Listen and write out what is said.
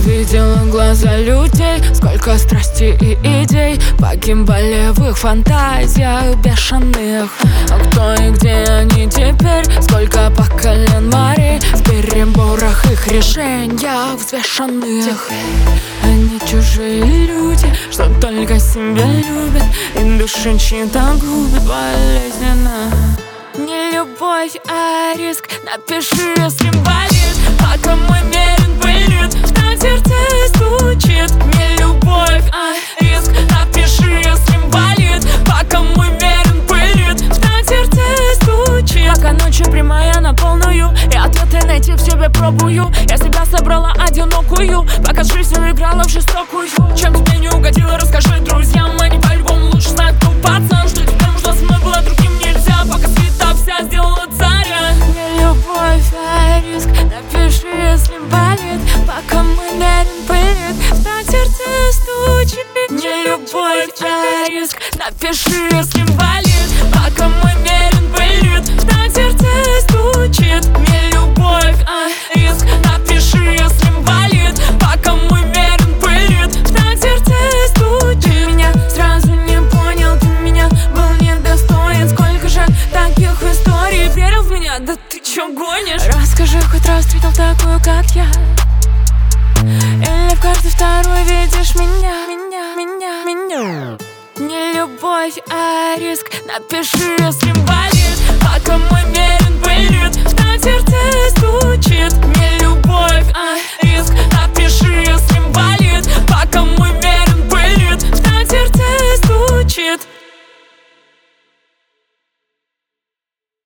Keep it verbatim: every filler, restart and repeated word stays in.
видела глаза людей, сколько страсти и идей погибали в их фантазиях бешеных. А кто и где они теперь? Сколько по колен морей в переборах их решениях взвешенных. Они чужие люди, что только себя любят, и души чьи-то губят болезненно. Не любовь, а риск. Напиши, если болит, пока мой мерен пылит, в сердце стучит. Не любовь, а риск. Напиши, если болит, пока мой мерен пылит, в сердце стучит. Пока ночью прямая на полную, и ответы найти в себе пробую. Я себя собрала одинокую, пока жизнь играла в жестокую. Чем тебе не угодила, расскажи друзьям. Они по-любому лучше знают, кто пацан. Что тебе нужно со мной было, другим нельзя. Пока света вся сделала царя. Не любовь, а риск. Напиши, если болит, пока мой мерен пылит, в сердце стучит. Не любовь, а риск. Напиши, если болит, пока мой мерен пылит, в сердце стучит. Не любовь, а риск. Напиши, если болит, пока мой мерен пылит, в сердце стучит. Ты меня сразу не понял, ты меня был недостоин. Сколько же таких историй, верил в меня? Да ты чё гонишь? Расскажи, хоть раз встретил такую, как я, или в каждой второй видишь меня, меня, меня, меня. Не любовь, а риск. Напиши, если болит.